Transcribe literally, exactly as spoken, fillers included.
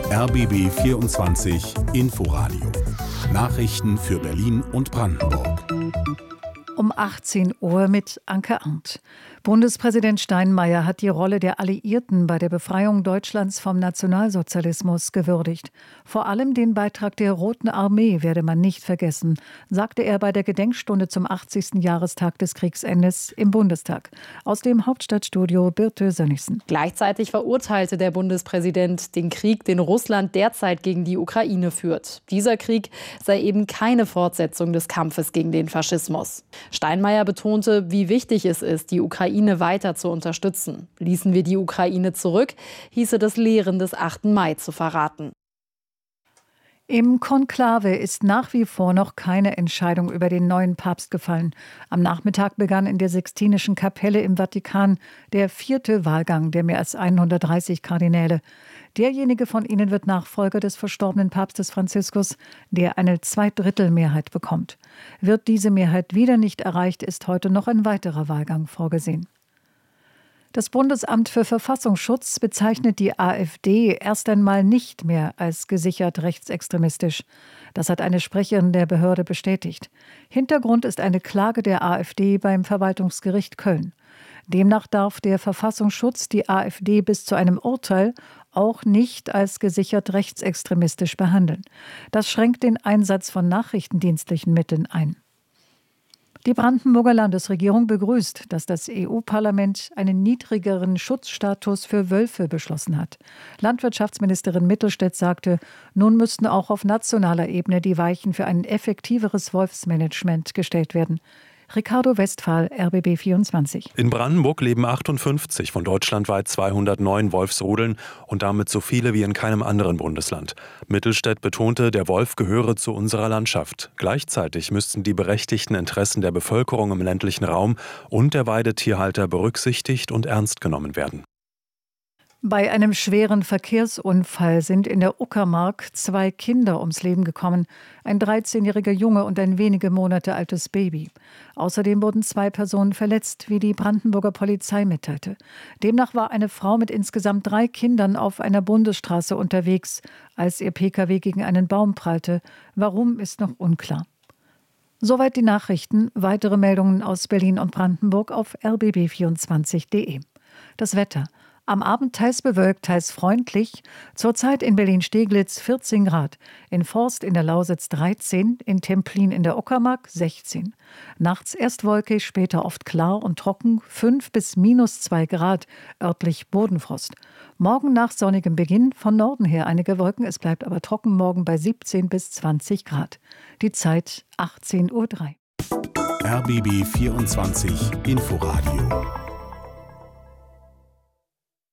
R B B vierundzwanzig Inforadio. Nachrichten für Berlin und Brandenburg. Um achtzehn Uhr mit Anke Arndt. Bundespräsident Steinmeier hat die Rolle der Alliierten bei der Befreiung Deutschlands vom Nationalsozialismus gewürdigt. Vor allem den Beitrag der Roten Armee werde man nicht vergessen, sagte er bei der Gedenkstunde zum achtzigsten Jahrestag des Kriegsendes im Bundestag. Aus dem Hauptstadtstudio Birte Sönnigsen. Gleichzeitig verurteilte der Bundespräsident den Krieg, den Russland derzeit gegen die Ukraine führt. Dieser Krieg sei eben keine Fortsetzung des Kampfes gegen den Faschismus. Steinmeier betonte, wie wichtig es ist, die Ukraine weiter zu unterstützen. Ließen wir die Ukraine zurück, hieße das Lehren des achten Mai zu verraten. Im Konklave ist nach wie vor noch keine Entscheidung über den neuen Papst gefallen. Am Nachmittag begann in der Sixtinischen Kapelle im Vatikan der vierte Wahlgang der mehr als hundertdreißig Kardinäle. Derjenige von ihnen wird Nachfolger des verstorbenen Papstes Franziskus, der eine Zweidrittelmehrheit bekommt. Wird diese Mehrheit wieder nicht erreicht, ist heute noch ein weiterer Wahlgang vorgesehen. Das Bundesamt für Verfassungsschutz bezeichnet die AfD erst einmal nicht mehr als gesichert rechtsextremistisch. Das hat eine Sprecherin der Behörde bestätigt. Hintergrund ist eine Klage der AfD beim Verwaltungsgericht Köln. Demnach darf der Verfassungsschutz die AfD bis zu einem Urteil auch nicht als gesichert rechtsextremistisch behandeln. Das schränkt den Einsatz von nachrichtendienstlichen Mitteln ein. Die Brandenburger Landesregierung begrüßt, dass das E U-Parlament einen niedrigeren Schutzstatus für Wölfe beschlossen hat. Landwirtschaftsministerin Mittelstädt sagte, nun müssten auch auf nationaler Ebene die Weichen für ein effektiveres Wolfsmanagement gestellt werden. Ricardo Westphal, R B B vierundzwanzig. In Brandenburg leben achtundfünfzig von deutschlandweit zweihundertneun Wolfsrudeln und damit so viele wie in keinem anderen Bundesland. Mittelstädt betonte, der Wolf gehöre zu unserer Landschaft. Gleichzeitig müssten die berechtigten Interessen der Bevölkerung im ländlichen Raum und der Weidetierhalter berücksichtigt und ernst genommen werden. Bei einem schweren Verkehrsunfall sind in der Uckermark zwei Kinder ums Leben gekommen, ein dreizehnjähriger Junge und ein wenige Monate altes Baby. Außerdem wurden zwei Personen verletzt, wie die Brandenburger Polizei mitteilte. Demnach war eine Frau mit insgesamt drei Kindern auf einer Bundesstraße unterwegs, als ihr Pkw gegen einen Baum prallte. Warum, ist noch unklar. Soweit die Nachrichten. Weitere Meldungen aus Berlin und Brandenburg auf r b b vierundzwanzig punkt de. Das Wetter. Am Abend teils bewölkt, teils freundlich. Zurzeit in Berlin-Steglitz vierzehn Grad, in Forst in der Lausitz dreizehn, in Templin in der Uckermark sechzehn. Nachts erst wolkig, später oft klar und trocken, fünf bis minus zwei Grad, örtlich Bodenfrost. Morgen nach sonnigem Beginn, von Norden her einige Wolken, es bleibt aber trocken morgen bei siebzehn bis zwanzig Grad. Die Zeit achtzehn Uhr drei. R B B vierundzwanzig Inforadio.